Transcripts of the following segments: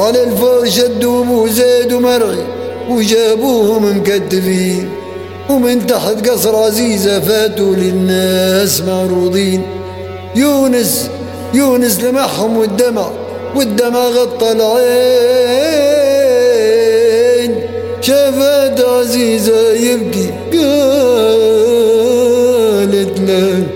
وعلى الفار شدوا ابو زيد ومرعي وجابوهم مكتفين، ومن تحت قصر عزيزة فاتوا للناس معروضين. يونس لمحهم والدمع غطى العين، شافت عزيزة يبكي قالت له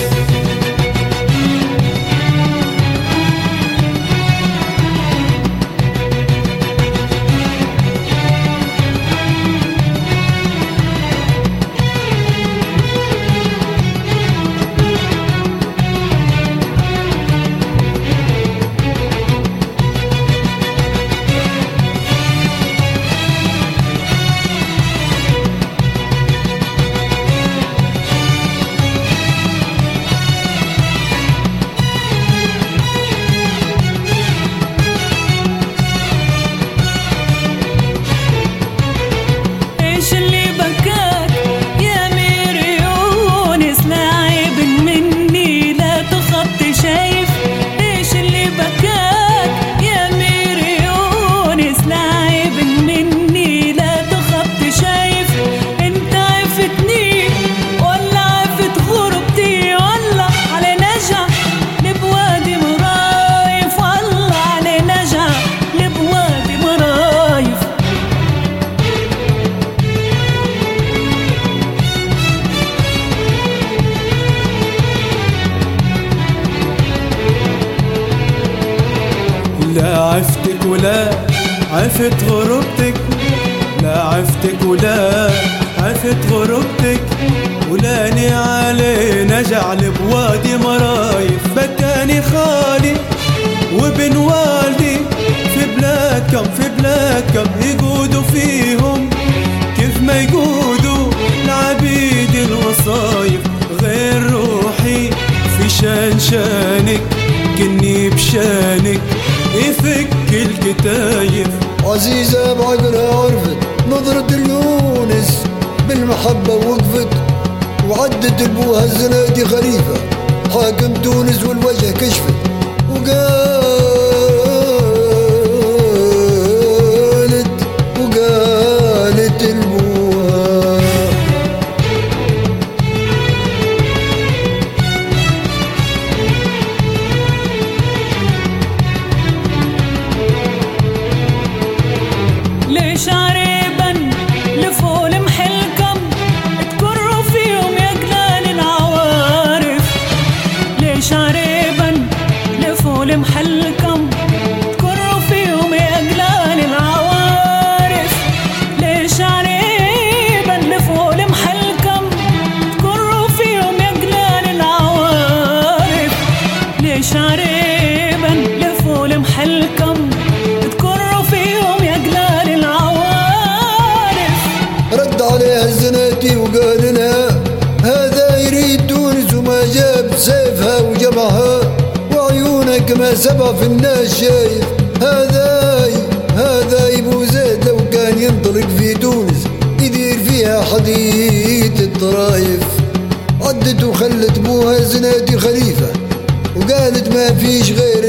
لا عفتك ولا عفت غربتك، لا عفتك ولا عفت غربتك، ولاني علينا جعل بوادي مرايف. بكاني خالي وابن والدي في بلاد كم يقودوا فيهم كيف ما يقودوا العبيد الوصايف. غير روحي في شانك كني بشانك يفك الكتايف. عزيزة بعقلها عرفت نظرة اليونس بالمحبة وقفت، وعدت ابوها الزنادي خليفة حاكم تونس والوجه كشفت، وقالت لبوها ليش عريبا لفوا لمحلكم تكروا فيهم يا جلال العوارف. ليش عريبا لفوا لمحلكم تكروا فيهم يا جلال العوارف. ليش عريبا لفوا لمحلكم تكروا فيهم يا جلال العوارف. ليش عريبا لفوا لمحلكم عليها الزناتي وقال لها هذا يريد تونس وما جاب سيفها وجمعها، وعيونك ما سبع في الناس شايف. هذا ابو زيد لو كان ينطلق في تونس يدير فيها حديث الطرايف. عدت وخلت ابوها الزناتي خليفة وقالت ما فيش غير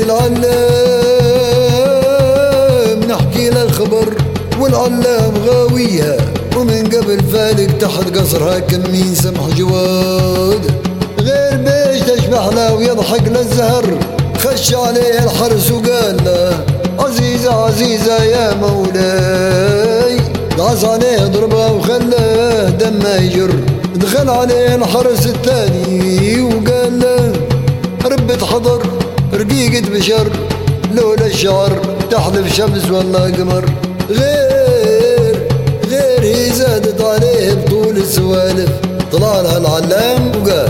العلام نحكي له الخبر، والعلام غاويها ومن قبل فالق تحت قصرها كمين سمح جواد. غير بيش تشبح له ويضحك للزهر، خش عليه الحرس وقال له عزيزة يا مولاي. دعس عليه ضربه وخلاه دمه يجر. دخل عليه الحرس الثاني وقال له ربة حضر رقيقة بشر، لولا الشعر تحلف شمس والله قمر. غير هي زادت عليه بطول السوالف. طلع لها العلام وقال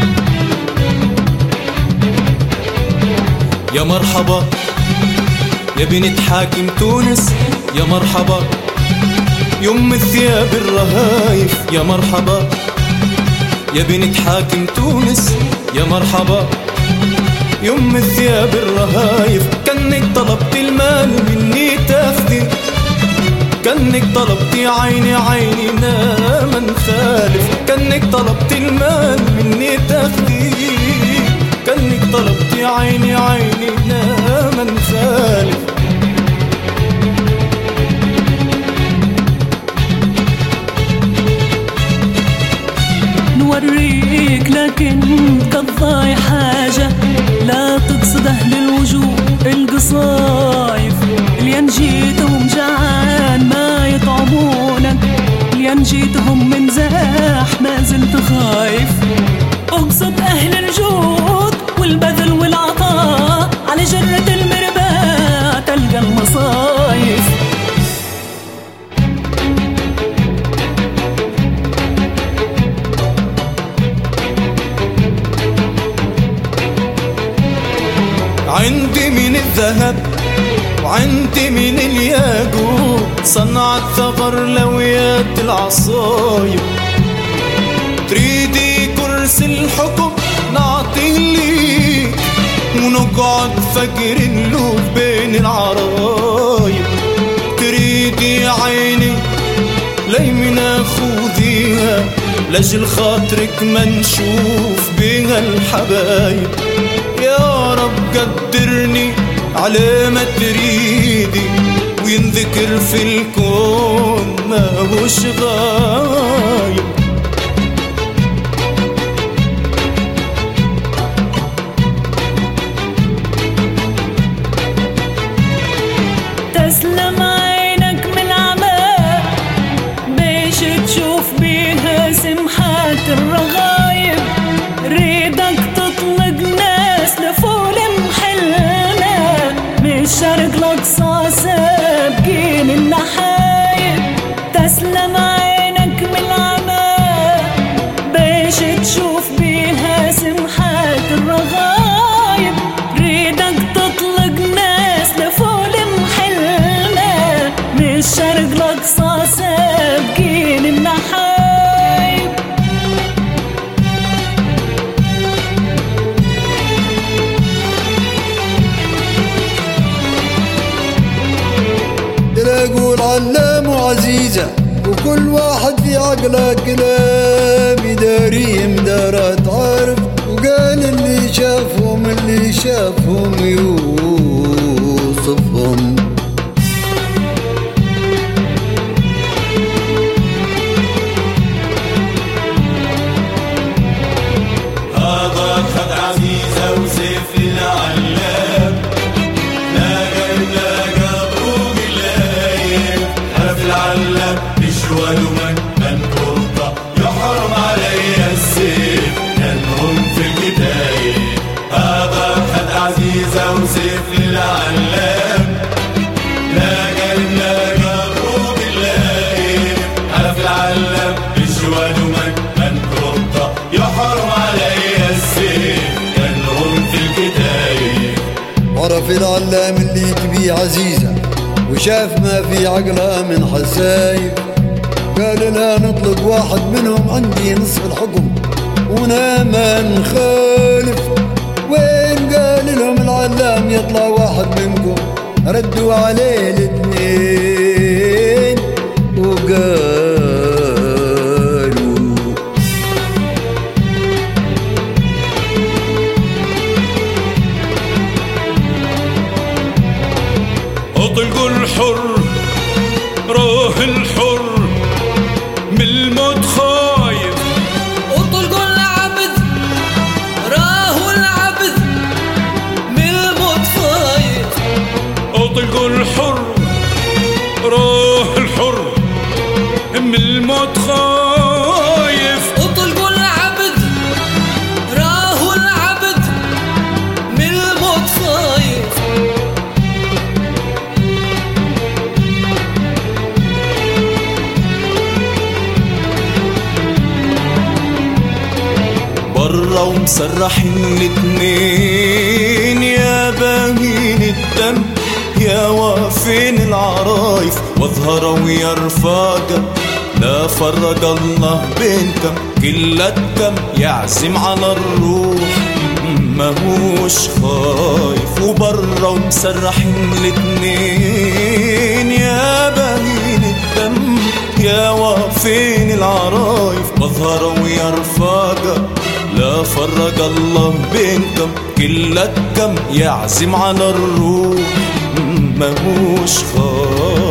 يا مرحبا يا بنت حاكم تونس يا مرحبا، يم الثياب الرهايف يا مرحبا، يا بنت حاكم تونس يا مرحبا، يم الثياب الرهايف. كأنك طلبت المال مني تاخذي، كأنك طلبتي عيني عيننا ما نخالف، كأنك طلبتي المال مني تاخذي، كأنك طلبتي عيني عيننا ما نخالف. نوريك لكن قضاي حاجة لا تقصد أهل الوجوه القصايف، اللي جيتهم جعان ما يطعمونك، اللي جيتهم من زاح ما زلت خايف. اقصد أهل الجود والبذل والعطاء، على جرة المرباة تلقى المصايف. عندي من الذهب وعندي من الياقوت، صنعت ثغر لويات العصايب. تريدي كرسي الحكم نعطيه ليك، ونقعد فجر نلوك بين العرايب. تريدي عيني ليمنا خذيها، لاجل خاطرك ما نشوف بيها الحبايب. يا رب قدرني على ما تريدي، وينذكر في الكون ما هوش غايب. تسلم عينك من العمى بيش تشوف بيها سمحات الرغايب، ريدك تطلق ناس لفول محلنا، من الشرق لأقصى سابقين النحايب. تسلم عينك من العمى بيش تشوف بيها سمحات الرغايب، ريدك تطلق ناس لفول محلنا، من الشرق لأقصى سابقين النحايب. تلاقوا العلام وعزيزة، وكل واحد في عقله كلام يداري مدارات عارف، وقال اللي شافهم يوصفهم. هذا خد عزيزة وسيف العلام، لاقى ضروب اللايم، حرف العلام يشوال من فرقة، يحرم علي السيف كانهم في الكتايب. هذا خد عزيزة وسيف العلام، لاقى ضروب اللايم، حرف العلام يشوال من فرقة، يحرم علي السيف كانهم في الكتايب. عرف العلام اللي تبي عزيزة، وشاف ما في عقلها من حسايب، قال لا نطلق واحد منهم، عندي نصف الحكم ونا ما نخالف. وين قال لهم العلام يطلع واحد منكم، ردوا عليه الاثنين وقالوا اطلقوا الحر روح الحر من الموت خايف، اطلقوا العبد راهو العبد من الموت خايف. اطلقوا الحر روح الحر من الموت خايف. اطلقوا العبد راهو العبد من الموت خايف. برا ومسرحين الاتنين، يا باهين الدم يا وافين العرايف واظهر ويا رفاقة، لا فرق الله بينكم كلتكم يعزم على الروح ماهوش خايف، وبرا ومسرحين الاتنين يا بهين الدم يا وافين العرايف واظهر ويا رفاقة، لا فرق الله بينكم كلتكم يعزم على الروح ماهوش خايف.